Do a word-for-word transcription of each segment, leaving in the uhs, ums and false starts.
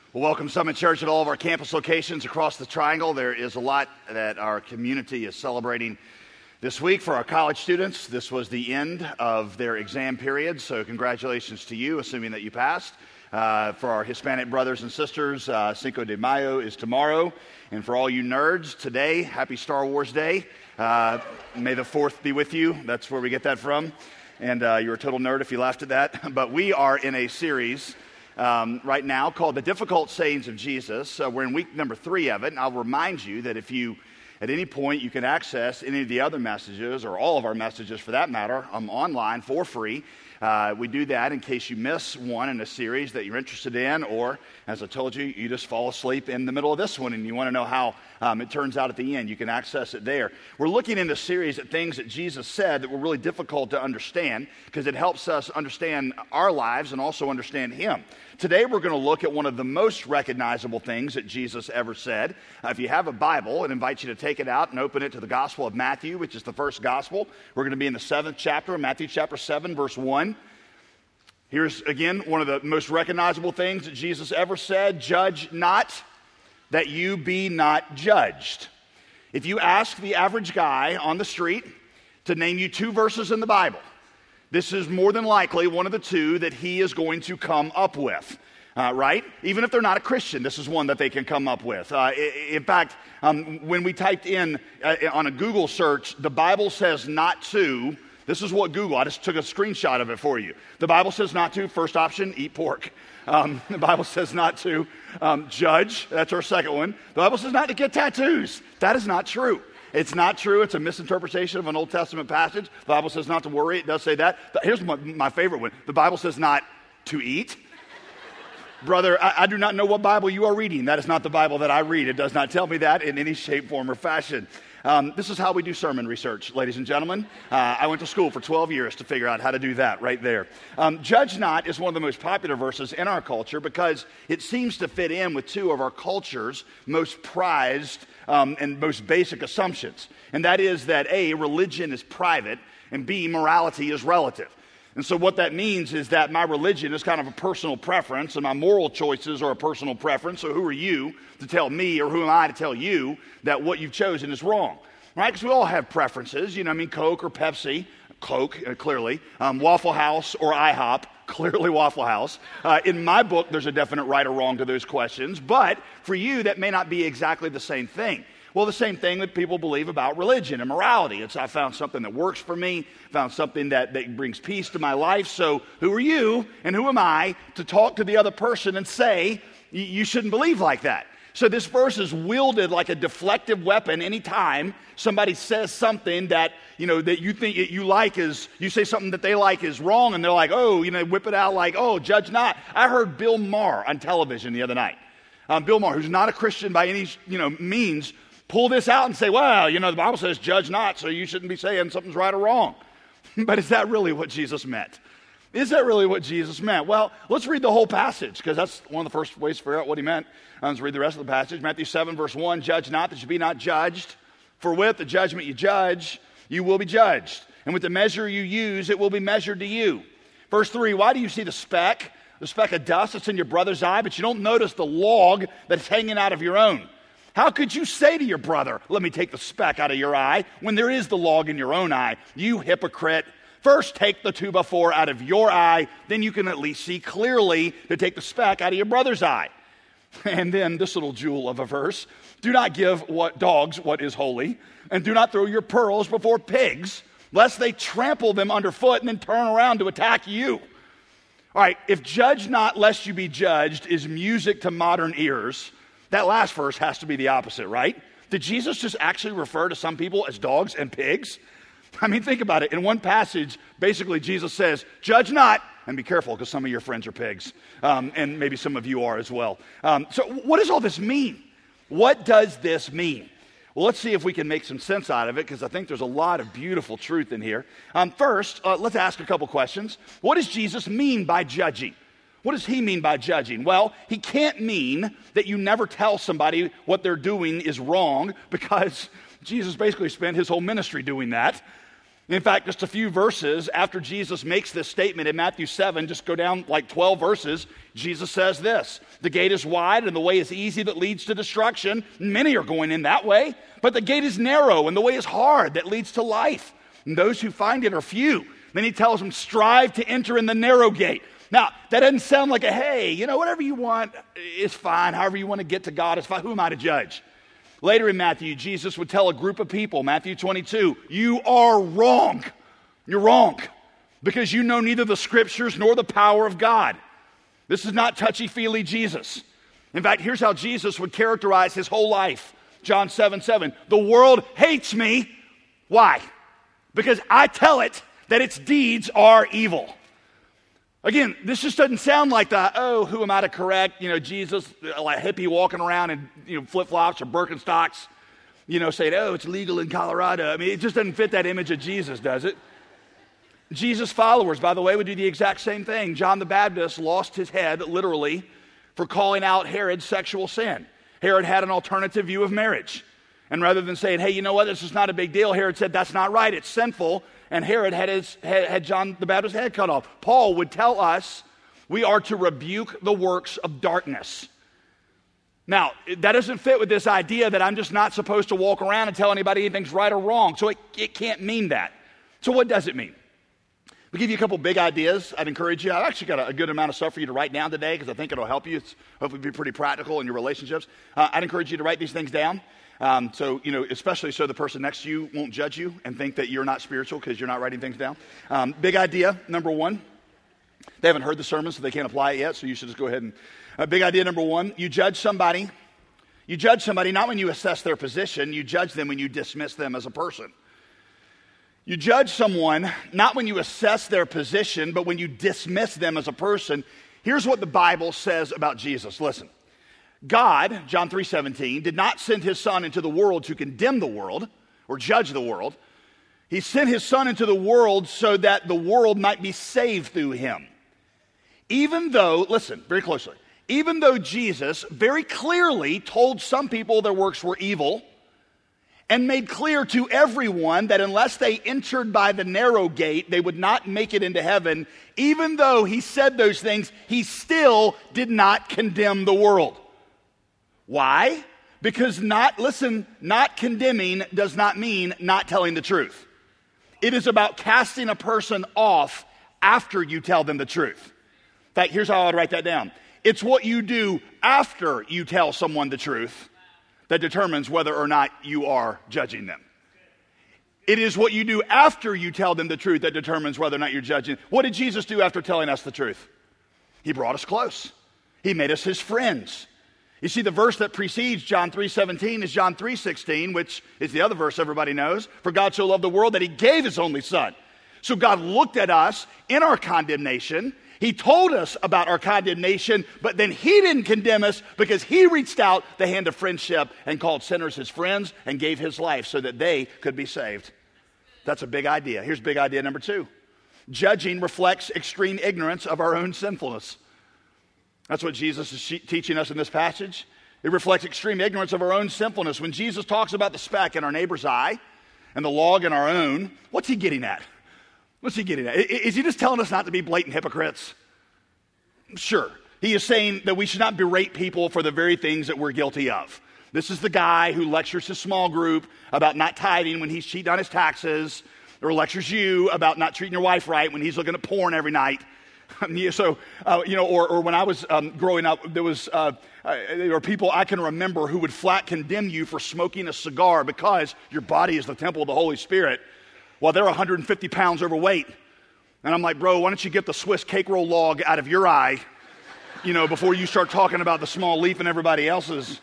Well, welcome Summit Church at all of our campus locations across the Triangle. There is a lot that our community is celebrating this week for our college students. This was the end of their exam period, so congratulations to you, assuming that you passed. Uh, for our Hispanic brothers and sisters, uh, Cinco de Mayo is tomorrow. And for all you nerds, today, happy Star Wars Day. Uh, may the fourth be with you. That's where we get that from. And uh, you're a total nerd if you laughed at that. But we are in a series Um, right now called The Difficult Sayings of Jesus. Uh, we're in week number three of it, and I'll remind you that if you, at any point, you can access any of the other messages, or all of our messages for that matter, um, online for free. Uh, we do that in case you miss one in a series that you're interested in, or, as I told you, you just fall asleep in the middle of this one and you want to know how um, it turns out at the end. You can access it there. We're looking in the series at things that Jesus said that were really difficult to understand because it helps us understand our lives and also understand Him. Today we're going to look at one of the most recognizable things that Jesus ever said. Uh, if you have a Bible, I'd invite you to take it out and open it to the Gospel of Matthew, which is the first Gospel. We're going to be in the seventh chapter, Matthew chapter seven, verse one. Here's, again, one of the most recognizable things that Jesus ever said: judge not, that you be not judged. If you ask the average guy on the street to name you two verses in the Bible, this is more than likely one of the two that he is going to come up with, uh, right? Even if they're not a Christian, this is one that they can come up with. Uh, in fact, um, when we typed in uh, on a Google search, the Bible says not to, this is what Google, I just took a screenshot of it for you. The Bible says not to, first option, eat pork. Um, the Bible says not to um, judge, that's our second one. The Bible says not to get tattoos. That is not true. It's not true. It's a misinterpretation of an Old Testament passage. The Bible says not to worry. It does say that. Here's my, my favorite one. The Bible says not to eat. Brother, I, I do not know what Bible you are reading. That is not the Bible that I read. It does not tell me that in any shape, form, or fashion. Um, this is how we do sermon research, ladies and gentlemen. Uh, I went to school for twelve years to figure out how to do that right there. Um, Judge not is one of the most popular verses in our culture because it seems to fit in with two of our culture's most prized um, and most basic assumptions. And that is that A, religion is private, and B, morality is relative. And so what that means is that my religion is kind of a personal preference and my moral choices are a personal preference. So who are you to tell me, or who am I to tell you that what you've chosen is wrong? Right? Because we all have preferences. You know, I mean, Coke or Pepsi, Coke, uh, clearly. Um, Waffle House or IHOP, clearly Waffle House. Uh, in my book, there's a definite right or wrong to those questions. But for you, that may not be exactly the same thing. Well, the same thing that people believe about religion and morality. It's I found something that works for me, found something that, that brings peace to my life. So who are you and who am I to talk to the other person and say, you shouldn't believe like that? So this verse is wielded like a deflective weapon anytime somebody says something that, you know, that you think you like is, you say something that they like is wrong, and they're like, oh, you know, whip it out like, oh, judge not. I heard Bill Maher on television the other night. Um, Bill Maher, who's not a Christian by any, you know, means, pull this out and say, well, you know, the Bible says judge not, so you shouldn't be saying something's right or wrong. But is that really what Jesus meant? Is that really what Jesus meant? Well, let's read the whole passage, because that's one of the first ways to figure out what he meant. Um, let's read the rest of the passage. Matthew seven, verse one, judge not that you be not judged. For with the judgment you judge, you will be judged. And with the measure you use, it will be measured to you. Verse three, why do you see the speck, the speck of dust that's in your brother's eye, but you don't notice the log that's hanging out of your own? How could you say to your brother, let me take the speck out of your eye, when there is the log in your own eye? You hypocrite. First take the two by four out of your eye, then you can at least see clearly to take the speck out of your brother's eye. And then this little jewel of a verse, do not give what dogs what is holy, and do not throw your pearls before pigs, lest they trample them underfoot and then turn around to attack you. All right, if judge not lest you be judged is music to modern ears, that last verse has to be the opposite, right? Did Jesus just actually refer to some people as dogs and pigs? I mean, think about it. In one passage, basically Jesus says, judge not, and be careful because some of your friends are pigs, um, and maybe some of you are as well. Um, so what does all this mean? What does this mean? Well, let's see if we can make some sense out of it, because I think there's a lot of beautiful truth in here. Um, first, uh, let's ask a couple questions. What does Jesus mean by judging? What does he mean by judging? Well, he can't mean that you never tell somebody what they're doing is wrong, because Jesus basically spent his whole ministry doing that. In fact, just a few verses after Jesus makes this statement in Matthew seven, just go down like twelve verses, Jesus says this: the gate is wide and the way is easy that leads to destruction. Many are going in that way, but the gate is narrow and the way is hard that leads to life. And those who find it are few. Then he tells them, strive to enter in the narrow gate. Now, that doesn't sound like a, hey, you know, whatever you want is fine. However you want to get to God is fine. Who am I to judge? Later in Matthew, Jesus would tell a group of people, Matthew twenty-two, you are wrong. You're wrong because you know neither the scriptures nor the power of God. This is not touchy-feely Jesus. In fact, here's how Jesus would characterize his whole life. John seven seven, the world hates me. Why? Because I tell it that its deeds are evil. Again, this just doesn't sound like the, oh, who am I to correct? You know, Jesus, like a hippie walking around in, you know, flip-flops or Birkenstocks, you know, saying, oh, it's legal in Colorado. I mean, it just doesn't fit that image of Jesus, does it? Jesus' followers, by the way, would do the exact same thing. John the Baptist lost his head, literally, for calling out Herod's sexual sin. Herod had an alternative view of marriage. And rather than saying, hey, you know what, this is not a big deal, Herod said, that's not right, it's sinful. And Herod had, his, had, had John the Baptist's head cut off. Paul would tell us we are to rebuke the works of darkness. Now, that doesn't fit with this idea that I'm just not supposed to walk around and tell anybody anything's right or wrong. So it, it can't mean that. So what does it mean? We'll give you a couple big ideas. I'd encourage you. I've actually got a, a good amount of stuff for you to write down today because I think it'll help you. It's hopefully be pretty practical in your relationships. Uh, I'd encourage you to write these things down. Um, so, you know, especially so the person next to you won't judge you and think that you're not spiritual because you're not writing things down. Um, big idea, number one. They haven't heard the sermon, so they can't apply it yet, so you should just go ahead and... Uh, big idea number one, you judge somebody. You judge somebody not when you assess their position. You judge them when you dismiss them as a person. You judge someone not when you assess their position, but when you dismiss them as a person. Here's what the Bible says about Jesus. Listen. God, John three seventeen, did not send his son into the world to condemn the world or judge the world. He sent his son into the world so that the world might be saved through him. Even though, listen very closely, even though Jesus very clearly told some people their works were evil and made clear to everyone that unless they entered by the narrow gate, they would not make it into heaven, even though he said those things, he still did not condemn the world. Why? Because not, listen, not condemning does not mean not telling the truth. It is about casting a person off after you tell them the truth. In fact, here's how I would write that down. It's what you do after you tell someone the truth that determines whether or not you are judging them. It is what you do after you tell them the truth that determines whether or not you're judging. What did Jesus do after telling us the truth? He brought us close. He made us his friends. You see, the verse that precedes John three seventeen is John three sixteen, which is the other verse everybody knows. For God so loved the world that he gave his only son. So God looked at us in our condemnation. He told us about our condemnation, but then he didn't condemn us because he reached out the hand of friendship and called sinners his friends and gave his life so that they could be saved. That's a big idea. Here's big idea number two. Judging reflects extreme ignorance of our own sinfulness. That's what Jesus is teaching us in this passage. It reflects extreme ignorance of our own sinfulness. When Jesus talks about the speck in our neighbor's eye and the log in our own, what's he getting at? What's he getting at? Is he just telling us not to be blatant hypocrites? Sure. He is saying that we should not berate people for the very things that we're guilty of. This is the guy who lectures his small group about not tithing when he's cheating on his taxes, or lectures you about not treating your wife right when he's looking at porn every night. So, uh, you know, or, or when I was um, growing up, there was uh, uh, there were people I can remember who would flat condemn you for smoking a cigar because your body is the temple of the Holy Spirit, while they're one hundred fifty pounds overweight. And I'm like, bro, why don't you get the Swiss cake roll log out of your eye, you know, before you start talking about the small leaf in everybody else's.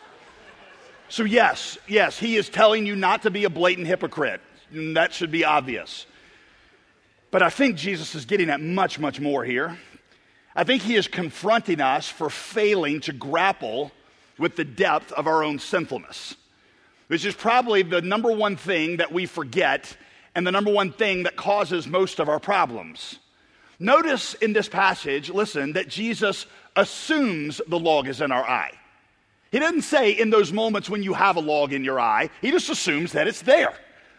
So yes, yes, he is telling you not to be a blatant hypocrite. And that should be obvious. But I think Jesus is getting at much, much more here. I think he is confronting us for failing to grapple with the depth of our own sinfulness, which is probably the number one thing that we forget and the number one thing that causes most of our problems. Notice in this passage, listen, that Jesus assumes the log is in our eye. He doesn't say in those moments when you have a log in your eye, he just assumes that it's there.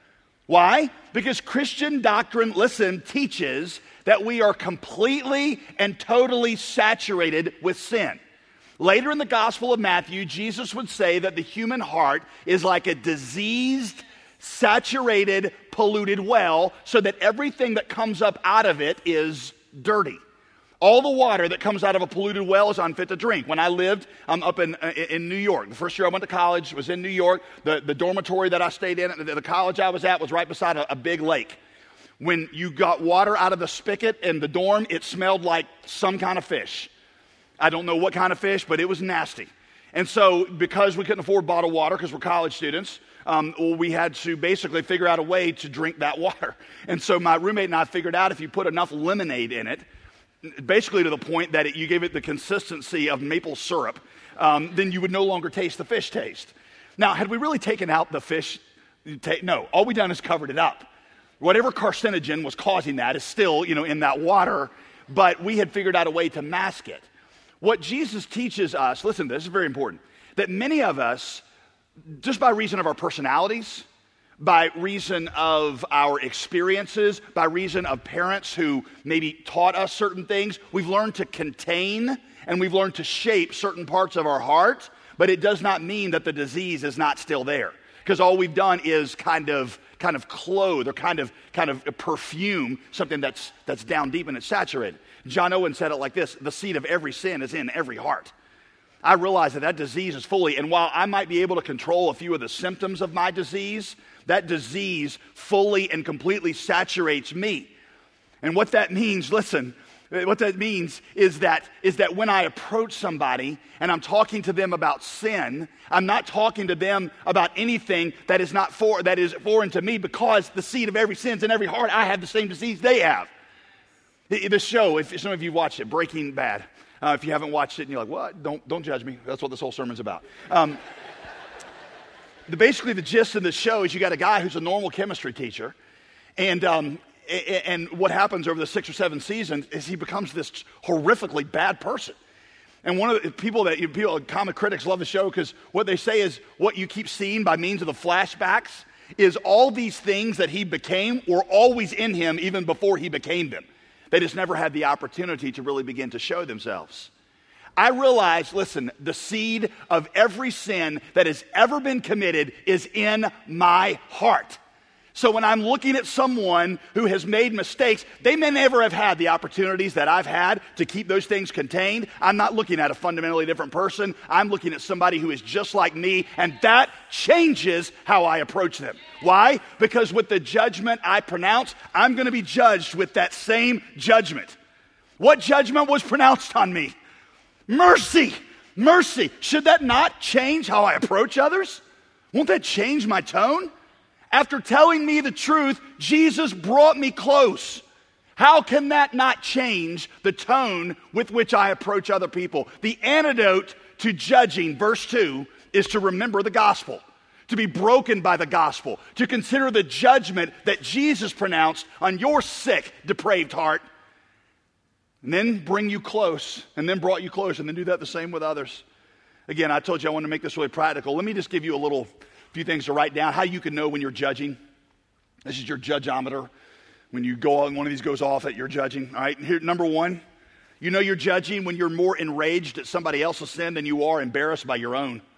Why? Because Christian doctrine, listen, teaches that we are completely and totally saturated with sin. Later in the Gospel of Matthew, Jesus would say that the human heart is like a diseased, saturated, polluted well, so that everything that comes up out of it is dirty. All the water that comes out of a polluted well is unfit to drink. When I lived um, up in, uh, in New York, the first year I went to college was in New York. The, the dormitory that I stayed in, the, the college I was at was right beside a, a big lake. When you got water out of the spigot in the dorm, it smelled like some kind of fish. I don't know what kind of fish, but it was nasty. And so because we couldn't afford bottled water because we're college students, um, well, we had to basically figure out a way to drink that water. And so my roommate and I figured out if you put enough lemonade in it, basically to the point that it, you gave it the consistency of maple syrup, um, then you would no longer taste the fish taste. Now, had we really taken out the fish taste? No, all we done is covered it up. Whatever carcinogen was causing that is still, you know, in that water, but we had figured out a way to mask it. What Jesus teaches us, listen, this is very important, that many of us, just by reason of our personalities, by reason of our experiences, by reason of parents who maybe taught us certain things, we've learned to contain and we've learned to shape certain parts of our heart, but it does not mean that the disease is not still there. Because all we've done is kind of kind of clothe or kind of kind of perfume something that's that's down deep and it's saturated. John Owen said it like this: the seed of every sin is in every heart. I realize that that disease is fully, and while I might be able to control a few of the symptoms of my disease, that disease fully and completely saturates me. And what that means, listen, what that means is that is that when I approach somebody and I'm talking to them about sin, I'm not talking to them about anything that is not for that is foreign to me, because the seed of every sin is in every heart. I have the same disease they have. The, the show, if some of you watched it, Breaking Bad. Uh, if you haven't watched it and you're like, what? Don't, don't judge me. That's what this whole sermon's about. Um, the, basically, the gist of the show is you got a guy who's a normal chemistry teacher. And um, and what happens over the six or seven seasons is he becomes this horrifically bad person. And one of the people that, you, people, comic critics love the show because what they say is what you keep seeing by means of the flashbacks is all these things that he became were always in him even before he became them. They just never had the opportunity to really begin to show themselves. I realize, listen, the seed of every sin that has ever been committed is in my heart. So when I'm looking at someone who has made mistakes, they may never have had the opportunities that I've had to keep those things contained. I'm not looking at a fundamentally different person. I'm looking at somebody who is just like me, and that changes how I approach them. Why? Because with the judgment I pronounce, I'm going to be judged with that same judgment. What judgment was pronounced on me? Mercy. Mercy. Should that not change how I approach others? Won't that change my tone? After telling me the truth, Jesus brought me close. How can that not change the tone with which I approach other people? The antidote to judging, verse two, is to remember the gospel, to be broken by the gospel, to consider the judgment that Jesus pronounced on your sick, depraved heart, and then bring you close, and then brought you close, and then do that the same with others. Again, I told you I wanted to make this really practical. Let me just give you a little few things to write down, how you can know when you're judging. This is your judgeometer. When you go on, one of these goes off that you're judging. All right, here, number one, you know you're judging when you're more enraged at somebody else's sin than you are embarrassed by your own.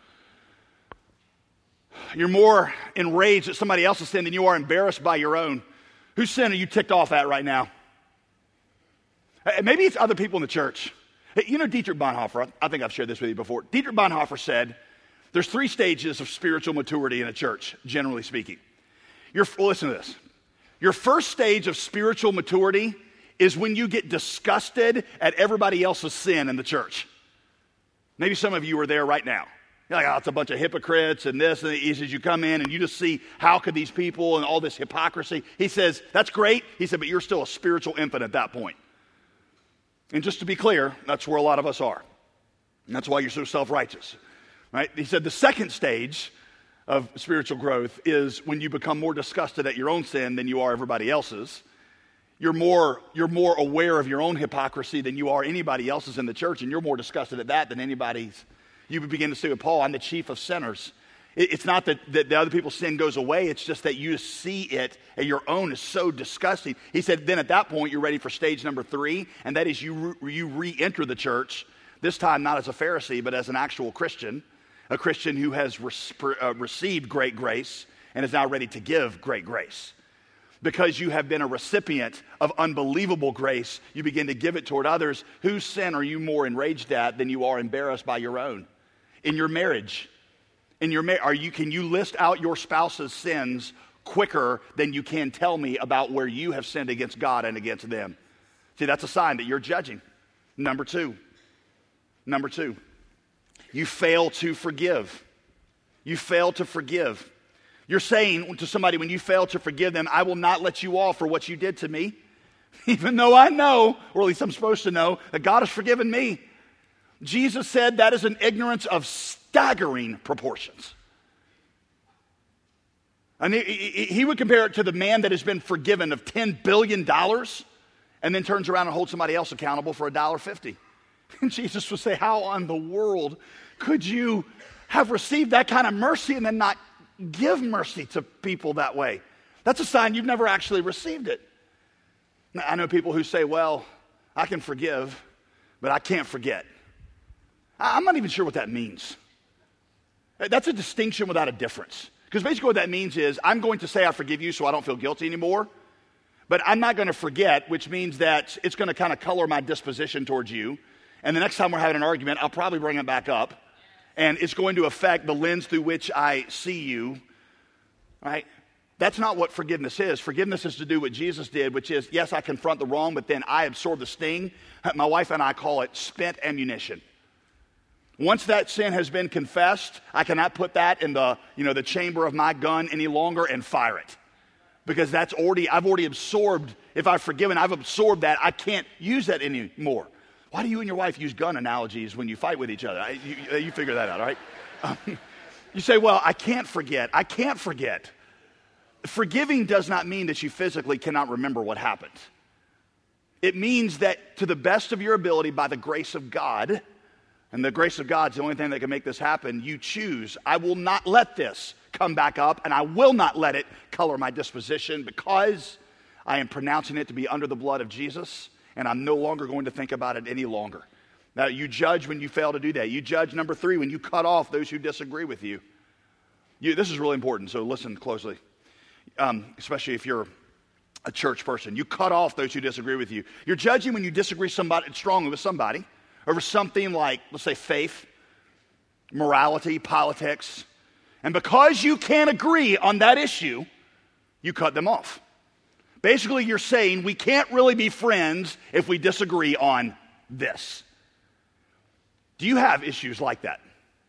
You're more enraged at somebody else's sin than you are embarrassed by your own. Whose sin are you ticked off at right now? Maybe it's other people in the church. You know Dietrich Bonhoeffer, I think I've shared this with you before. Dietrich Bonhoeffer said, there's three stages of spiritual maturity in a church, generally speaking. Your, well, listen to this. Your first stage of spiritual maturity is when you get disgusted at everybody else's sin in the church. Maybe some of you are there right now. You're like, oh, it's a bunch of hypocrites and this, and he says you come in and you just see how could these people and all this hypocrisy. He says, that's great. He said, but you're still a spiritual infant at that point. And just to be clear, that's where a lot of us are. And that's why you're so self-righteous. Right? He said the second stage of spiritual growth is when you become more disgusted at your own sin than you are everybody else's. You're more, you're more aware of your own hypocrisy than you are anybody else's in the church, and you're more disgusted at that than anybody's. You begin to say with Paul, I'm the chief of sinners. It's not that, that the other people's sin goes away. It's just that you see it and your own is so disgusting. He said, then at that point, you're ready for stage number three, and that is you, re- you re-enter the church, this time not as a Pharisee, but as an actual Christian, a Christian who has re- uh, received great grace and is now ready to give great grace. Because you have been a recipient of unbelievable grace, you begin to give it toward others. Whose sin are you more enraged at than you are embarrassed by your own? In your marriage, In your mar- are you, can you list out your spouse's sins quicker than you can tell me about where you have sinned against God and against them? See, that's a sign that you're judging. Number two. Number two. You fail to forgive. You fail to forgive. You're saying to somebody when you fail to forgive them, I will not let you off for what you did to me, even though I know, or at least I'm supposed to know, that God has forgiven me. Jesus said that is an ignorance of staggering proportions. And he, he, he would compare it to the man that has been forgiven of ten billion dollars and then turns around and holds somebody else accountable for one dollar fifty. And Jesus would say, how in the world could you have received that kind of mercy and then not give mercy to people that way? That's a sign you've never actually received it. Now, I know people who say, well, I can forgive, but I can't forget. I'm not even sure what that means. That's a distinction without a difference. Because basically what that means is I'm going to say I forgive you so I don't feel guilty anymore, but I'm not going to forget, which means that it's going to kind of color my disposition towards you. And the next time we're having an argument, I'll probably bring it back up. And it's going to affect the lens through which I see you. Right? That's not what forgiveness is. Forgiveness is to do what Jesus did, which is, yes, I confront the wrong, but then I absorb the sting. My wife and I call it spent ammunition. Once that sin has been confessed, I cannot put that in the, you know, the chamber of my gun any longer and fire it. Because that's already, I've already absorbed, if I've forgiven, I've absorbed that. I can't use that anymore. Why do you and your wife use gun analogies when you fight with each other? I, you, you figure that out, all right? Um, you say, well, I can't forget. I can't forget. Forgiving does not mean that you physically cannot remember what happened. It means that to the best of your ability, by the grace of God, and the grace of God's the only thing that can make this happen, you choose, I will not let this come back up, and I will not let it color my disposition because I am pronouncing it to be under the blood of Jesus, and I'm no longer going to think about it any longer. Now, you judge when you fail to do that. You judge, number three, when you cut off those who disagree with you. you this is really important, so listen closely, um, especially if you're a church person. You cut off those who disagree with you. You're judging when you disagree somebody strongly with somebody over something like, let's say, faith, morality, politics. And because you can't agree on that issue, you cut them off. Basically, you're saying we can't really be friends if we disagree on this. Do you have issues like that?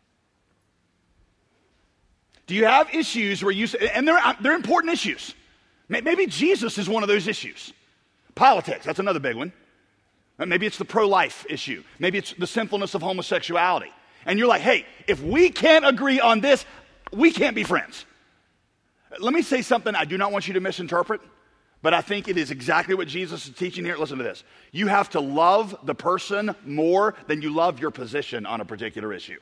Do you have issues where you say, and they're, they're important issues. Maybe Jesus is one of those issues. Politics, that's another big one. Maybe it's the pro-life issue. Maybe it's the sinfulness of homosexuality. And you're like, hey, if we can't agree on this, we can't be friends. Let me say something I do not want you to misinterpret, but I think it is exactly what Jesus is teaching here. Listen to this. You have to love the person more than you love your position on a particular issue.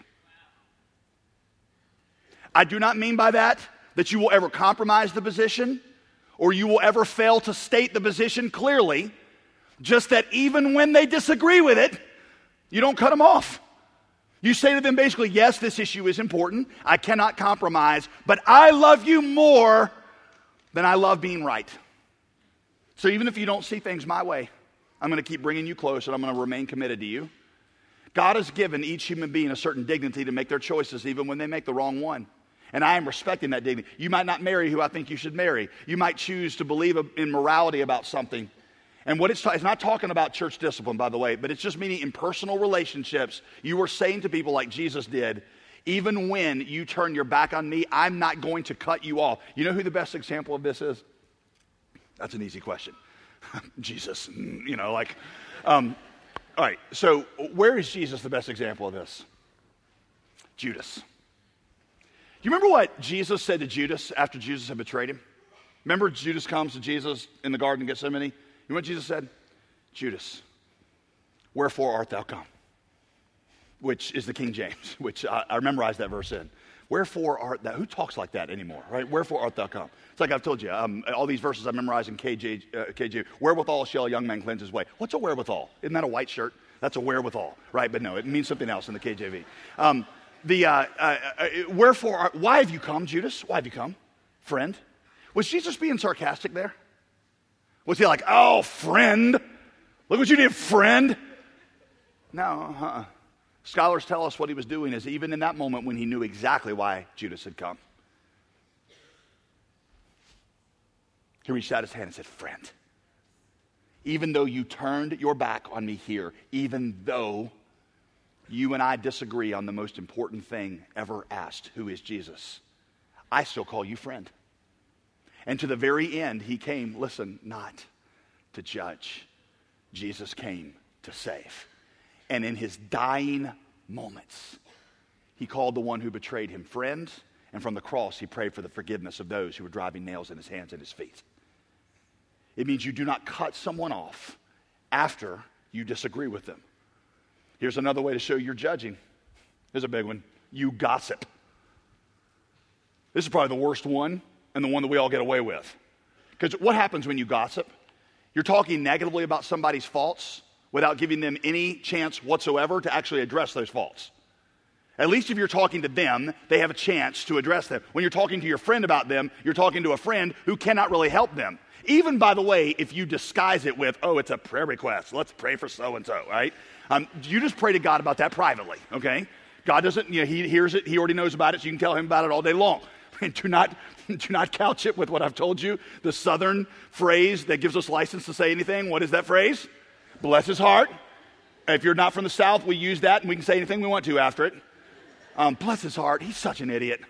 I do not mean by that that you will ever compromise the position or you will ever fail to state the position clearly. Just that even when they disagree with it, you don't cut them off. You say to them basically, yes, this issue is important. I cannot compromise, but I love you more than I love being right. So even if you don't see things my way, I'm going to keep bringing you close and I'm going to remain committed to you. God has given each human being a certain dignity to make their choices even when they make the wrong one. And I am respecting that dignity. You might not marry who I think you should marry. You might choose to believe in morality about something. And what it's, ta- it's not talking about church discipline, by the way, but it's just meaning in personal relationships, you are saying to people like Jesus did, even when you turn your back on me, I'm not going to cut you off. You know who the best example of this is? That's an easy question. Jesus, you know, like, um, all right, so where is Jesus the best example of this? Judas. You remember what Jesus said to Judas after Jesus had betrayed him? Remember Judas comes to Jesus in the Garden of Gethsemane? You know what Jesus said? Judas, wherefore art thou come? Which is the King James, which I, I memorized that verse in. Wherefore art thou? Who talks like that anymore, right? Wherefore art thou come? It's like I've told you, um, all these verses I memorized in K J, uh, K J. Wherewithal shall a young man cleanse his way. What's a wherewithal? Isn't that a white shirt? That's a wherewithal, right? But no, it means something else in the K J V. Um, the uh, uh, uh, wherefore, art, why have you come, Judas? Why have you come, friend? Was Jesus being sarcastic there? Was he like, oh, friend, look what you did, friend? No, uh-uh. Scholars tell us what he was doing is even in that moment when he knew exactly why Judas had come, he reached out his hand and said, friend, even though you turned your back on me here, even though you and I disagree on the most important thing ever asked, who is Jesus, I still call you friend. And to the very end, he came, listen, not to judge. Jesus came to save. And in his dying moments, he called the one who betrayed him friend, and from the cross, he prayed for the forgiveness of those who were driving nails in his hands and his feet. It means you do not cut someone off after you disagree with them. Here's another way to show you're judging. Here's a big one. You gossip. This is probably the worst one and the one that we all get away with. Because what happens when you gossip? You're talking negatively about somebody's faults without giving them any chance whatsoever to actually address those faults. At least if you're talking to them, they have a chance to address them. When you're talking to your friend about them, you're talking to a friend who cannot really help them. Even, by the way, if you disguise it with, oh, it's a prayer request. Let's pray for so-and-so, right? Um, you just pray to God about that privately, okay? God doesn't, you know, he hears it. He already knows about it, so you can tell him about it all day long. And do not, do not couch it with what I've told you, the Southern phrase that gives us license to say anything. What is that phrase? Bless his heart. If you're not from the South, we use that, and we can say anything we want to after it. Um, bless his heart. He's such an idiot.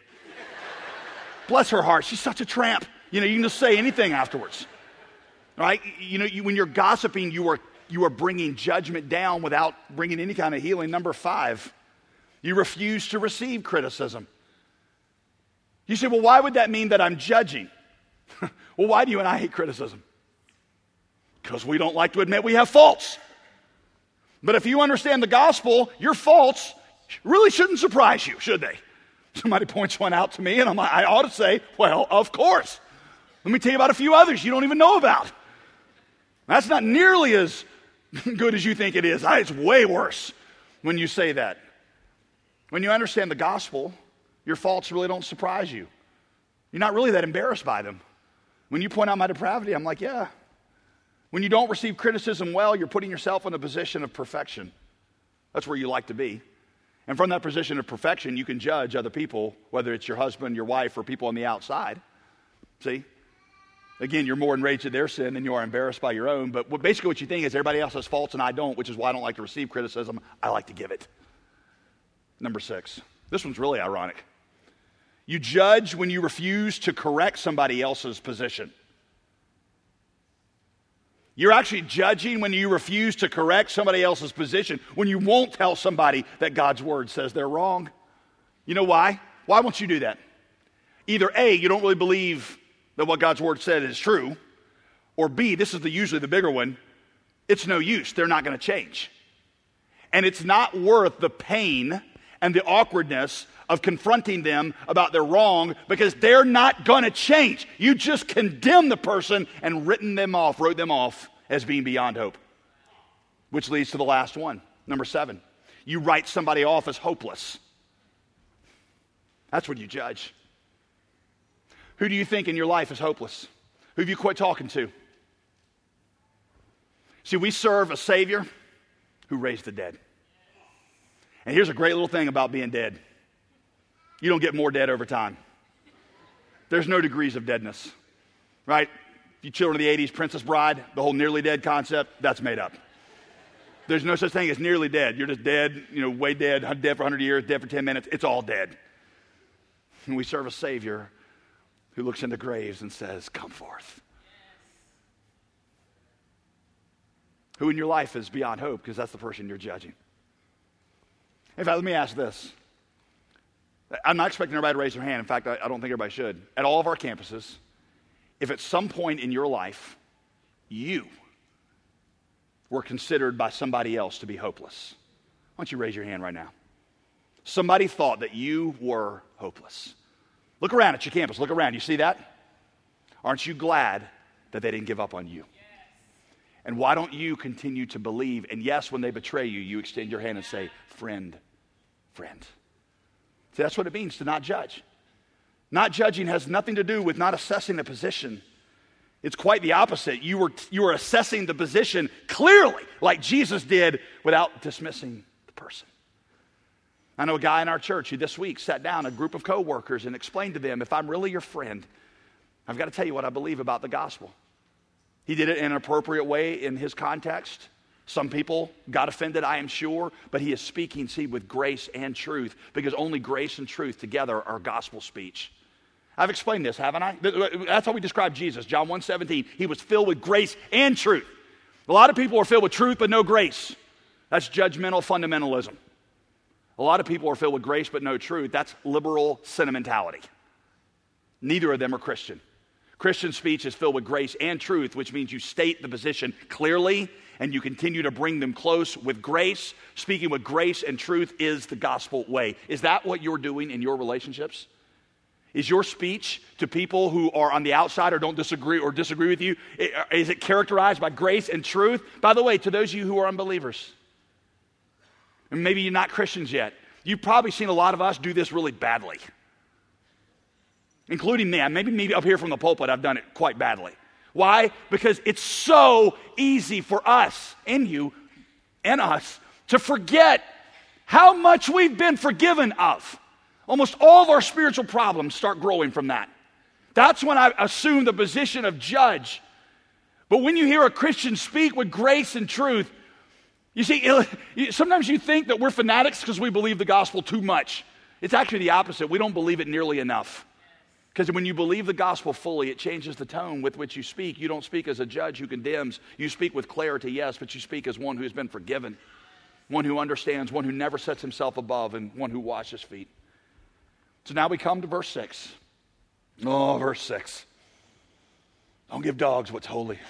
Bless her heart. She's such a tramp. You know, you can just say anything afterwards, right? You know, you, when you're gossiping, you are you are bringing judgment down without bringing any kind of healing. Number five, you refuse to receive criticism. You say, well, why would that mean that I'm judging? Well, why do you and I hate criticism? Because we don't like to admit we have faults. But if you understand the gospel, your faults really shouldn't surprise you, should they? Somebody points one out to me, and I'm like, I ought to say, well, of course. Let me tell you about a few others you don't even know about. That's not nearly as good as you think it is. It's way worse when you say that. When you understand the gospel, your faults really don't surprise you. You're not really that embarrassed by them. When you point out my depravity, I'm like, yeah. When you don't receive criticism well, you're putting yourself in a position of perfection. That's where you like to be. And from that position of perfection, you can judge other people, whether it's your husband, your wife, or people on the outside. See? Again, you're more enraged at their sin than you are embarrassed by your own. But what, basically what you think is everybody else has faults and I don't, which is why I don't like to receive criticism. I like to give it. Number six. This one's really ironic. You judge when you refuse to correct somebody else's position. You're actually judging when you refuse to correct somebody else's position, when you won't tell somebody that God's word says they're wrong. You know why? Why won't you do that? Either A, you don't really believe that what God's word said is true, or B, this is the usually the bigger one, it's no use. They're not going to change. And it's not worth the pain and the awkwardness of confronting them about their wrong because they're not going to change. You just condemn the person and written them off, wrote them off as being beyond hope. Which leads to the last one, number seven. You write somebody off as hopeless. That's what you judge. Who do you think in your life is hopeless? Who have you quit talking to? See, we serve a Savior who raised the dead. And here's a great little thing about being dead. You don't get more dead over time. There's no degrees of deadness, right? You children of the eighties, Princess Bride, the whole nearly dead concept, that's made up. There's no such thing as nearly dead. You're just dead, you know, way dead, dead for one hundred years, dead for ten minutes. It's all dead. And we serve a Savior who looks into graves and says, come forth. Who in your life is beyond hope? Because that's the person you're judging. In fact, let me ask this. I'm not expecting everybody to raise their hand. In fact, I, I don't think everybody should. At all of our campuses, if at some point in your life, you were considered by somebody else to be hopeless, why don't you raise your hand right now? somebody thought that you were hopeless. Look around at your campus. Look around. You see that? Aren't you glad that they didn't give up on you? And why don't you continue to believe? And yes, when they betray you, you extend your hand and say, friend, friend. See, that's what it means to not judge. Not judging has nothing to do with not assessing the position. It's quite the opposite. You were, you were assessing the position clearly, like Jesus did, without dismissing the person. I know a guy in our church who this week sat down a group of coworkers and explained to them, if I'm really your friend, I've got to tell you what I believe about the gospel. He did it in an appropriate way in his context. Some people got offended, I am sure, but he is speaking, see, with grace and truth, because only grace and truth together are gospel speech. I've explained this, haven't I? That's how we describe Jesus. John one seventeen, he was filled with grace and truth. A lot of people are filled with truth but no grace. That's judgmental fundamentalism. A lot of people are filled with grace but no truth. That's liberal sentimentality. Neither of them are Christian. Christian speech is filled with grace and truth, which means you state the position clearly and you continue to bring them close with grace. Speaking with grace and truth is the gospel way. Is that what you're doing in your relationships? Is your speech to people who are on the outside or don't disagree or disagree with you, is it characterized by grace and truth? By the way, to those of you who are unbelievers, and maybe you're not Christians yet, you've probably seen a lot of us do this really badly. Including me. Maybe me up here from the pulpit, I've done it quite badly. Why? Because it's so easy for us and you and us to forget how much we've been forgiven of. Almost all of our spiritual problems start growing from that. That's when I assume the position of judge. But when you hear a Christian speak with grace and truth, you see, sometimes you think that we're fanatics because we believe the gospel too much. It's actually the opposite. We don't believe it nearly enough. Because when you believe the gospel fully, it changes the tone with which you speak. You don't speak as a judge who condemns. You speak with clarity, yes, but you speak as one who has been forgiven, one who understands, one who never sets himself above, and one who washes feet. So now we come to verse six. Oh, verse six. Don't give dogs what's holy.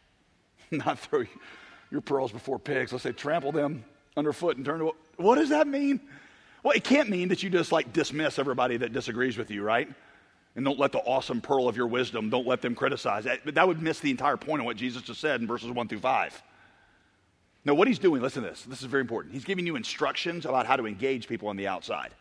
Not throw your pearls before pigs. Let's say trample them underfoot and turn to... What does that mean? Well, it can't mean that you just like dismiss everybody that disagrees with you, right? And don't let the awesome pearl of your wisdom, don't let them criticize. That, that would miss the entire point of what Jesus just said in verses one through five. Now, what he's doing, listen to this. This is very important. He's giving you instructions about how to engage people on the outside.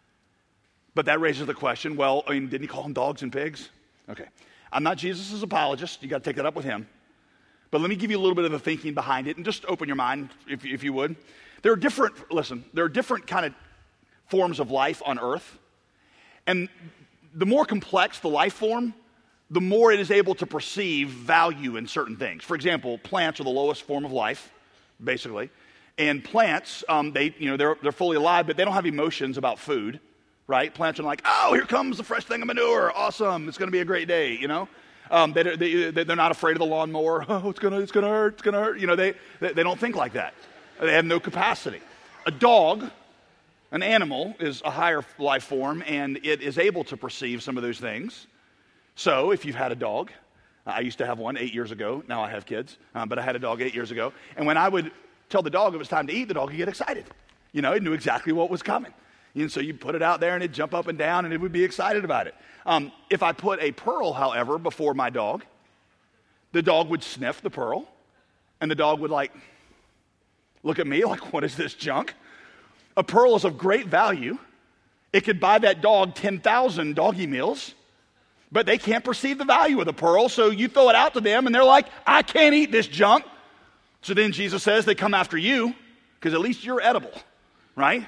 But that raises the question, well, I mean, didn't he call them dogs and pigs? Okay. I'm not Jesus' apologist. You got to take that up with him. But let me give you a little bit of the thinking behind it and just open your mind, if, if you would. There are different, listen, there are different kind of forms of life on earth. And the more complex the life form, the more it is able to perceive value in certain things. For example, plants are the lowest form of life, basically. And plants, um, they, you know, they're, they're fully alive, but they don't have emotions about food, right? Plants are like, oh, here comes the fresh thing of manure. Awesome. It's going to be a great day, you know? Um, they, they, they're not afraid of the lawnmower. Oh, it's going to it's gonna hurt. It's going to hurt. You know, they, they, they don't think like that. They have no capacity. A dog... An animal is a higher life form, and it is able to perceive some of those things. So if you've had a dog, I used to have one eight years ago. Now I have kids, um, but I had a dog eight years ago. And when I would tell the dog it was time to eat, the dog would get excited. You know, it knew exactly what was coming. And so you put it out there, and it'd jump up and down, and it would be excited about it. Um, if I put a pearl, however, before my dog, the dog would sniff the pearl, and the dog would like look at me like, what is this junk? A pearl is of great value. It could buy that dog ten thousand doggy meals, but they can't perceive the value of the pearl, so you throw it out to them, and they're like, I can't eat this junk. So then Jesus says they come after you, because at least you're edible, right?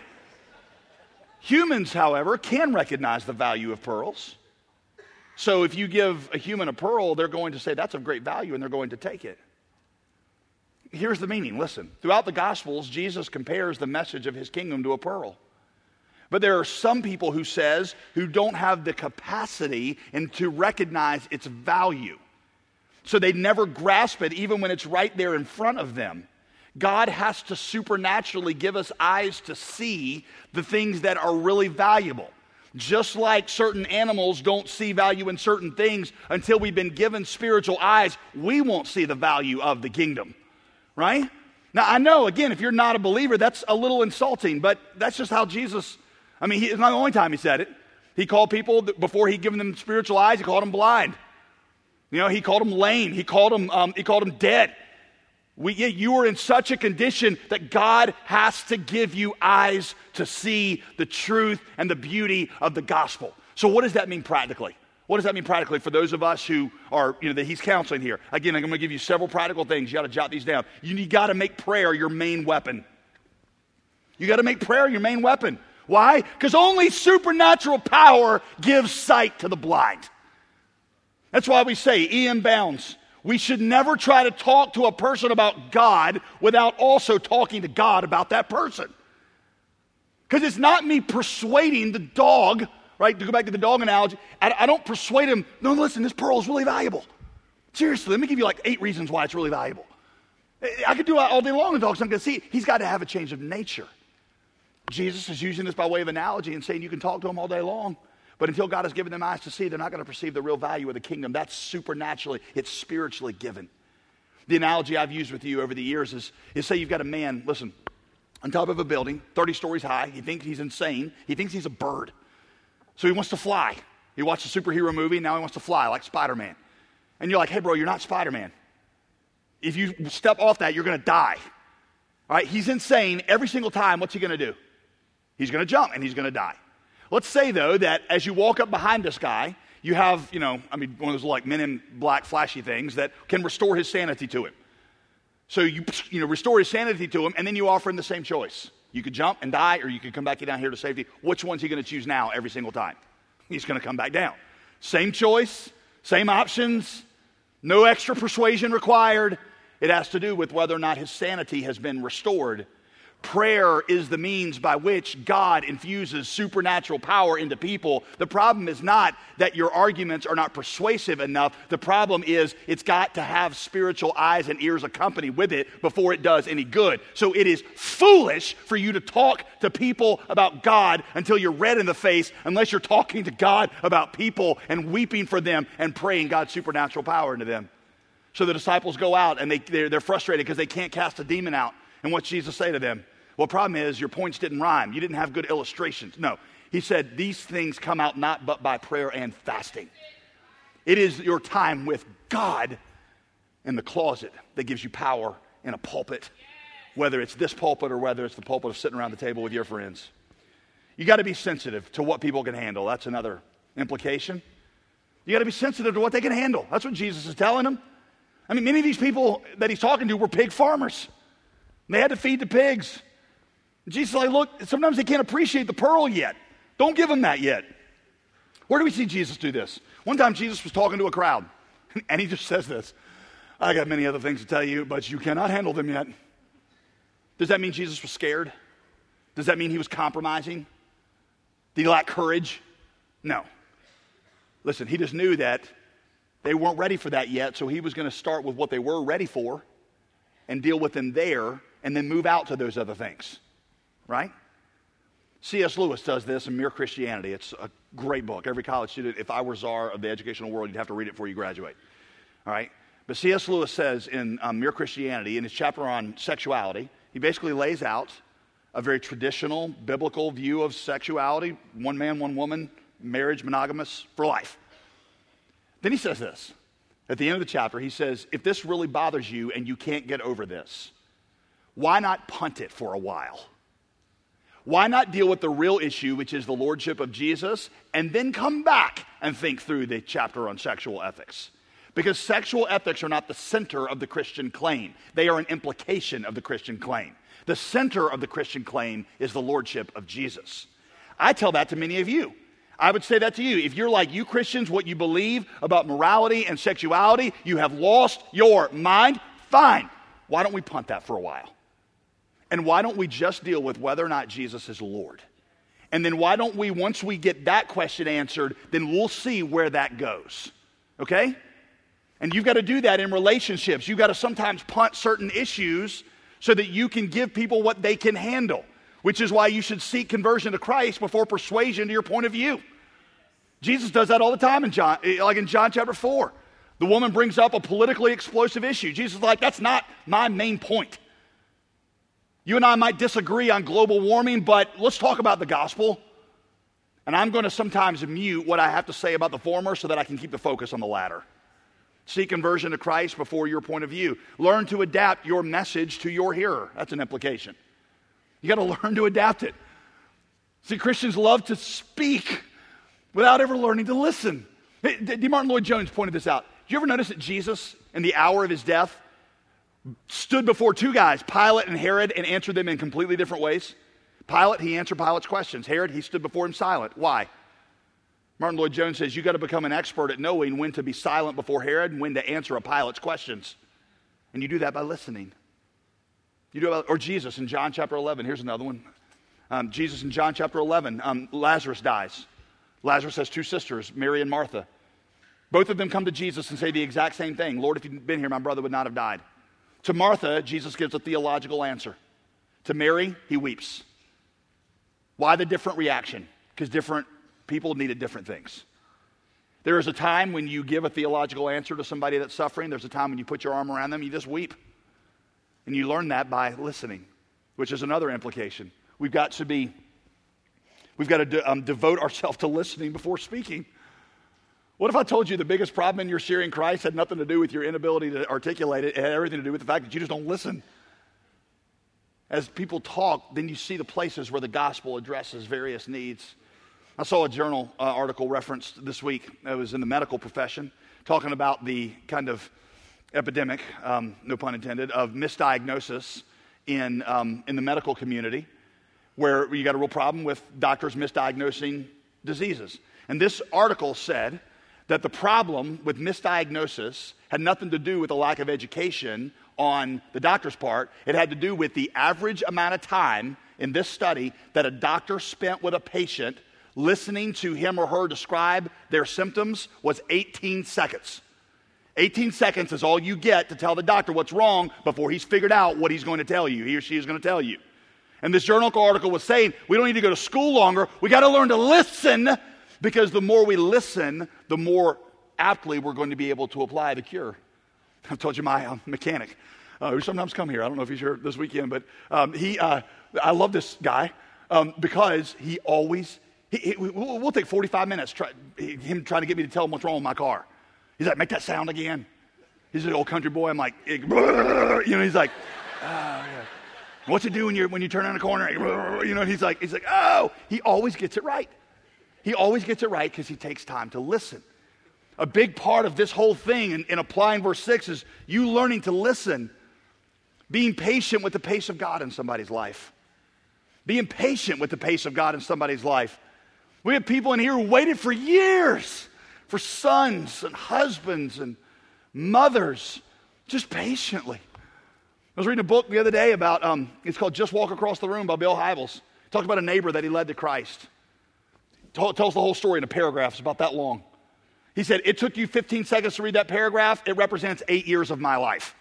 Humans, however, can recognize the value of pearls. So if you give a human a pearl, they're going to say, that's of great value, and they're going to take it. Here's the meaning. Listen, throughout the Gospels, Jesus compares the message of his kingdom to a pearl. But there are some people who says who don't have the capacity and to recognize its value. So they never grasp it even when it's right there in front of them. God has to supernaturally give us eyes to see the things that are really valuable. Just like certain animals don't see value in certain things until we've been given spiritual eyes, we won't see the value of the kingdom. Right? Now, I know, again, if you're not a believer, that's a little insulting, but that's just how Jesus I mean, he, it's not the only time he said it. He called people, before he'd given them spiritual eyes, he called them blind. You know, he called them lame. He called them, um, he called them dead. We, you are in such a condition that God has to give you eyes to see the truth and the beauty of the gospel. So what does that mean practically? What does that mean practically for those of us who are, you know, that he's counseling here? Again, I'm going to give you several practical things. You got to jot these down. You, you got to make prayer your main weapon. You got to make prayer your main weapon. Why? Because only supernatural power gives sight to the blind. That's why we say, E M Bounds, we should never try to talk to a person about God without also talking to God about that person. Because it's not me persuading the dog, right? To go back to the dog analogy, I, I don't persuade him, no, listen, this pearl is really valuable. Seriously, let me give you like eight reasons why it's really valuable. I could do it all day long, the dog's not going to see it. He's got to have a change of nature. Jesus is using this by way of analogy and saying you can talk to them all day long, but until God has given them eyes to see, they're not going to perceive the real value of the kingdom. That's supernaturally, it's spiritually given. The analogy I've used with you over the years is, is say you've got a man, listen, on top of a building, thirty stories high. He thinks he's insane. He thinks he's a bird. So he wants to fly. He watched a superhero movie, now he wants to fly like Spider-Man. And you're like, hey bro, you're not Spider-Man. If you step off that, you're going to die. All right, he's insane. Every single time, what's he going to do? He's going to jump and he's going to die. Let's say, though, that as you walk up behind this guy, you have, you know, I mean, one of those like men in black flashy things that can restore his sanity to him. So you, you know, restore his sanity to him, and then you offer him the same choice. You could jump and die, or you could come back down here to safety. Which one's he going to choose now every single time? He's going to come back down. Same choice, same options, no extra persuasion required. It has to do with whether or not his sanity has been restored. Prayer is the means by which God infuses supernatural power into people. The problem is not that your arguments are not persuasive enough. The problem is it's got to have spiritual eyes and ears accompanied with it before it does any good. So it is foolish for you to talk to people about God until you're red in the face, unless you're talking to God about people and weeping for them and praying God's supernatural power into them. So the disciples go out and they, they're, they're frustrated because they can't cast a demon out. And what's Jesus say to them? Well, the problem is your points didn't rhyme. You didn't have good illustrations. No, he said these things come out not but by prayer and fasting. It is your time with God in the closet that gives you power in a pulpit, whether it's this pulpit or whether it's the pulpit of sitting around the table with your friends. You got to be sensitive to what people can handle. That's another implication. You got to be sensitive to what they can handle. That's what Jesus is telling them. I mean, many of these people that he's talking to were pig farmers. They had to feed the pigs. Jesus is like, look, sometimes they can't appreciate the pearl yet. Don't give them that yet. Where do we see Jesus do this? One time Jesus was talking to a crowd, and he just says this, I got many other things to tell you, but you cannot handle them yet. Does that mean Jesus was scared? Does that mean he was compromising? Did he lack courage? No. Listen, he just knew that they weren't ready for that yet, so he was going to start with what they were ready for and deal with them there, and then move out to those other things, right? C S Lewis does this in Mere Christianity. It's a great book. Every college student, if I were czar of the educational world, you'd have to read it before you graduate, all right? But C S Lewis says in um, Mere Christianity, in his chapter on sexuality, he basically lays out a very traditional biblical view of sexuality, one man, one woman, marriage, monogamous, for life. Then he says this. At the end of the chapter, he says, if this really bothers you and you can't get over this, why not punt it for a while? Why not deal with the real issue, which is the lordship of Jesus, and then come back and think through the chapter on sexual ethics? Because sexual ethics are not the center of the Christian claim. They are an implication of the Christian claim. The center of the Christian claim is the lordship of Jesus. I tell that to many of you. I would say that to you. If you're like, you Christians, what you believe about morality and sexuality, you have lost your mind, fine. Why don't we punt that for a while? And why don't we just deal with whether or not Jesus is Lord? And then why don't we, once we get that question answered, then we'll see where that goes. Okay? And you've got to do that in relationships. You've got to sometimes punt certain issues so that you can give people what they can handle, which is why you should seek conversion to Christ before persuasion to your point of view. Jesus does that all the time in John, like in John chapter four. The woman brings up a politically explosive issue. Jesus is like, that's not my main point. You and I might disagree on global warming, but let's talk about the gospel. And I'm going to sometimes mute what I have to say about the former so that I can keep the focus on the latter. Seek conversion to Christ before your point of view. Learn to adapt your message to your hearer. That's an implication. You got to learn to adapt it. See, Christians love to speak without ever learning to listen. D. Martin Lloyd-Jones pointed this out. Did you ever notice that Jesus, in the hour of his death, stood before two guys, Pilate and Herod, and answered them in completely different ways? Pilate, he answered Pilate's questions. Herod, he stood before him silent. Why? Martin Lloyd-Jones says, you got to become an expert at knowing when to be silent before Herod and when to answer a Pilate's questions. And you do that by listening. You do, or Jesus in John chapter eleven. Here's another one. Um, Jesus in John chapter eleven. Um, Lazarus dies. Lazarus has two sisters, Mary and Martha. Both of them come to Jesus and say the exact same thing. Lord, if you'd been here, my brother would not have died. To Martha, Jesus gives a theological answer. To Mary, he weeps. Why the different reaction? Because different people needed different things. There is a time when you give a theological answer to somebody that's suffering. There's a time when you put your arm around them, you just weep. And you learn that by listening, which is another implication. We've got to be, we've got to de- um, devote ourselves to listening before speaking. What if I told you the biggest problem in your sharing Christ had nothing to do with your inability to articulate it? It had everything to do with the fact that you just don't listen. As people talk, then you see the places where the gospel addresses various needs. I saw a journal uh, article referenced this week. It was in the medical profession, talking about the kind of epidemic, um, no pun intended, of misdiagnosis in um, in the medical community, where you got a real problem with doctors misdiagnosing diseases. And this article said that the problem with misdiagnosis had nothing to do with a lack of education on the doctor's part. It had to do with the average amount of time in this study that a doctor spent with a patient listening to him or her describe their symptoms was eighteen seconds. eighteen seconds is all you get to tell the doctor what's wrong before he's figured out what he's going to tell you, he or she is going to tell you. And this journal article was saying, we don't need to go to school longer, we got to learn to listen, because the more we listen, the more aptly we're going to be able to apply the cure. I've told you my um, mechanic, uh, who sometimes come here, I don't know if he's here this weekend, but um, he, uh, I love this guy um, because he always, he, he, we'll, we'll take forty-five minutes, try, him trying to get me to tell him what's wrong with my car. He's like, make that sound again. He's an old country boy. I'm like, you know, he's like, oh, yeah. What's it do when you when you turn on a corner? You know, he's like, he's like, oh, he always gets it right. He always gets it right because he takes time to listen. A big part of this whole thing in, in applying verse six is you learning to listen, being patient with the pace of God in somebody's life. Being patient with the pace of God in somebody's life. We have people in here who waited for years for sons and husbands and mothers, just patiently. I was reading a book the other day about, um, it's called Just Walk Across the Room by Bill Hybels. Talks about a neighbor that he led to Christ. T- tells the whole story in a paragraph. It's about that long. He said, it took you fifteen seconds to read that paragraph. It represents eight years of my life.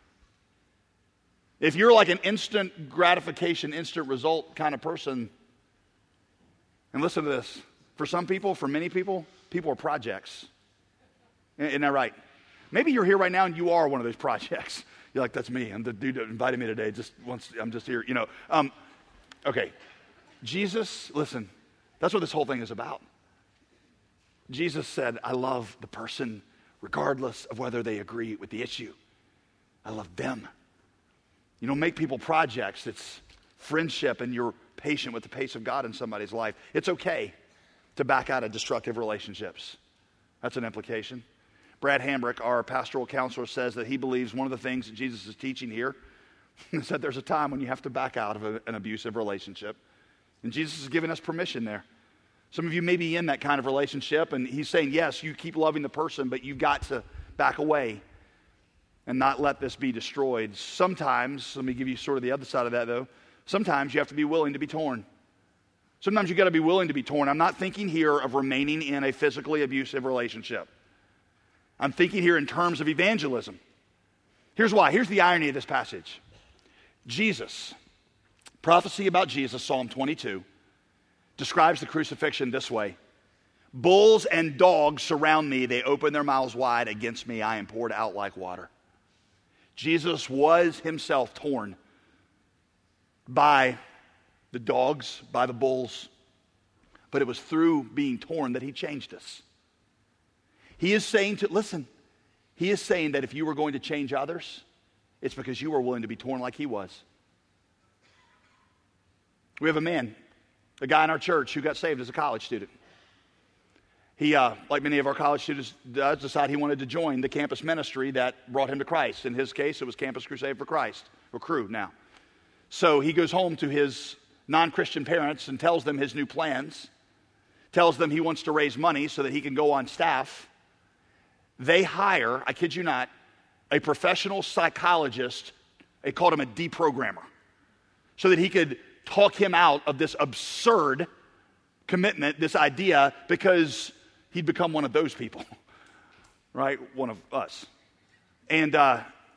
If you're like an instant gratification, instant result kind of person, and listen to this. For some people, for many people, people are projects. Isn't that right? Maybe you're here right now and you are one of those projects. You're like, that's me. I'm the dude that invited me today. Just once, I'm just here, you know. Um, okay. Jesus, listen, that's what this whole thing is about. Jesus said, I love the person regardless of whether they agree with the issue. I love them. You don't make people projects. It's friendship, and you're patient with the pace of God in somebody's life. It's okay to back out of destructive relationships. That's an implication. Brad Hambrick, our pastoral counselor, says that he believes one of the things that Jesus is teaching here is that there's a time when you have to back out of a, an abusive relationship. And Jesus is giving us permission there. Some of you may be in that kind of relationship, and he's saying, yes, you keep loving the person, but you've got to back away and not let this be destroyed. Sometimes, let me give you sort of the other side of that, though. Sometimes you have to be willing to be torn. Sometimes you've got to be willing to be torn. I'm not thinking here of remaining in a physically abusive relationship. I'm thinking here in terms of evangelism. Here's why. Here's the irony of this passage. Jesus, prophecy about Jesus, Psalm twenty-two, describes the crucifixion this way. Bulls and dogs surround me. They open their mouths wide against me. I am poured out like water. Jesus was himself torn by the dogs, by the bulls, but it was through being torn that he changed us. He is saying to, listen, he is saying that if you were going to change others, it's because you were willing to be torn like he was. We have a man, a guy in our church who got saved as a college student. He, uh, like many of our college students does, decided he wanted to join the campus ministry that brought him to Christ. In his case, it was Campus Crusade for Christ, or Crew now. So he goes home to his non-Christian parents and tells them his new plans, tells them he wants to raise money so that he can go on staff. They hire, I kid you not, a professional psychologist, they called him a deprogrammer, so that he could talk him out of this absurd commitment, this idea, because he'd become one of those people, right? One of us. And uh,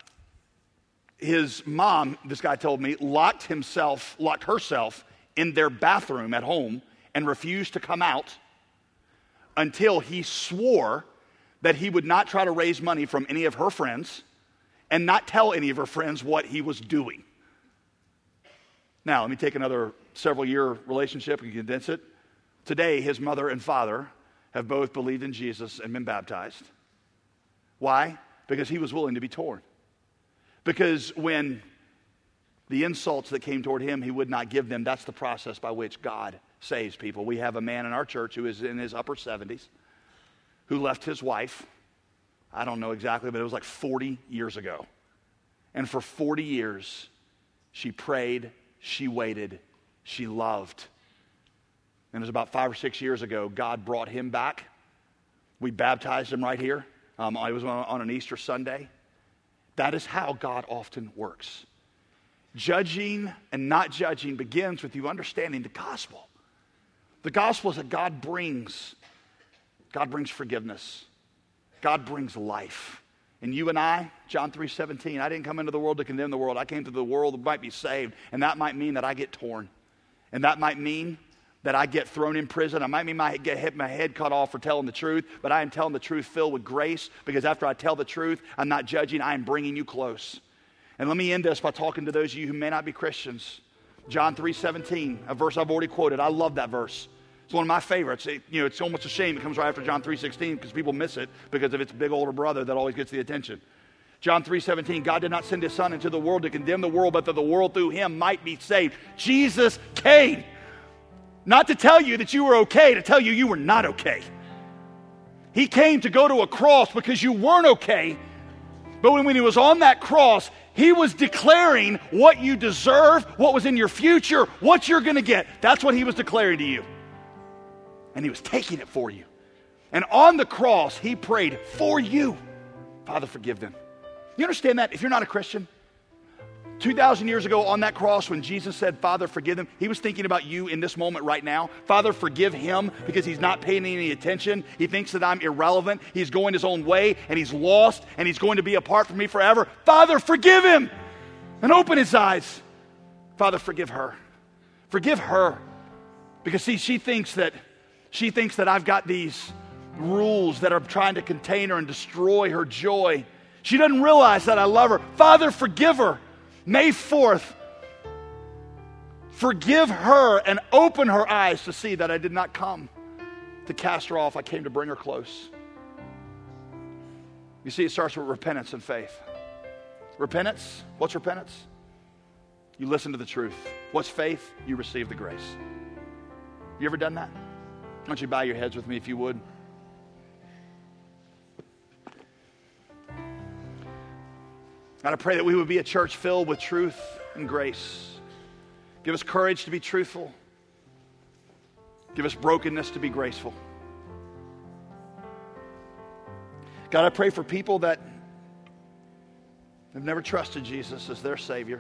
his mom, this guy told me, locked himself, locked herself in their bathroom at home and refused to come out until he swore that he would not try to raise money from any of her friends and not tell any of her friends what he was doing. Now, let me take another several year relationship and condense it. Today, his mother and father have both believed in Jesus and been baptized. Why? Because he was willing to be torn. Because when the insults that came toward him, he would not give them. That's the process by which God saves people. We have a man in our church who is in his upper seventies who left his wife, I don't know exactly, but it was like forty years ago. And for forty years, she prayed, she waited, she loved. And it was about five or six years ago, God brought him back. We baptized him right here. Um, it was on, on an Easter Sunday. That is how God often works. Judging and not judging begins with you understanding the gospel. The gospel is that God brings, God brings forgiveness. God brings life. And you and I, John three seventeen, I didn't come into the world to condemn the world. I came to the world that might be saved. And that might mean that I get torn. And that might mean that I get thrown in prison. I might mean I get hit my head cut off for telling the truth, but I am telling the truth filled with grace, because after I tell the truth, I'm not judging, I am bringing you close. And let me end this by talking to those of you who may not be Christians. John three seventeen, a verse I've already quoted. I love that verse. It's one of my favorites. It, you know, it's almost a shame it comes right after John three sixteen, because people miss it because of its big older brother that always gets the attention. John three seventeen, God did not send his son into the world to condemn the world, but that the world through him might be saved. Jesus came. Not to tell you that you were okay, to tell you you were not okay. He came to go to a cross because you weren't okay. But when, when he was on that cross, he was declaring what you deserve, what was in your future, what you're going to get. That's what he was declaring to you. And he was taking it for you. And on the cross, he prayed for you. Father, forgive them. You understand that? If you're not a Christian, two thousand years ago on that cross when Jesus said, Father, forgive them, he was thinking about you in this moment right now. Father, forgive him because he's not paying any attention. He thinks that I'm irrelevant. He's going his own way and he's lost and he's going to be apart from me forever. Father, forgive him and open his eyes. Father, forgive her. Forgive her. Because see, she thinks that she thinks that I've got these rules that are trying to contain her and destroy her joy. She doesn't realize that I love her. Father, forgive her. May fourth, forgive her and open her eyes to see that I did not come to cast her off. I came to bring her close. You see, it starts with repentance and faith. Repentance, what's repentance? You listen to the truth. What's faith? You receive the grace. You ever done that? Why don't you bow your heads with me if you would? God, I pray that we would be a church filled with truth and grace. Give us courage to be truthful. Give us brokenness to be graceful. God, I pray for people that have never trusted Jesus as their Savior.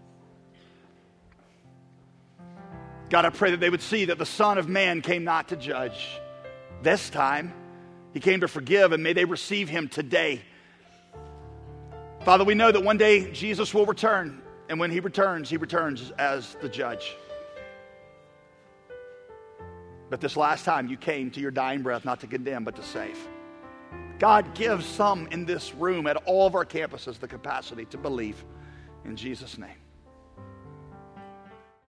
God, I pray that they would see that the Son of Man came not to judge. This time, he came to forgive, and may they receive him today. Father, we know that one day Jesus will return, and when he returns, he returns as the judge. But this last time you came to your dying breath not to condemn, but to save. God, give some in this room at all of our campuses the capacity to believe in Jesus' name.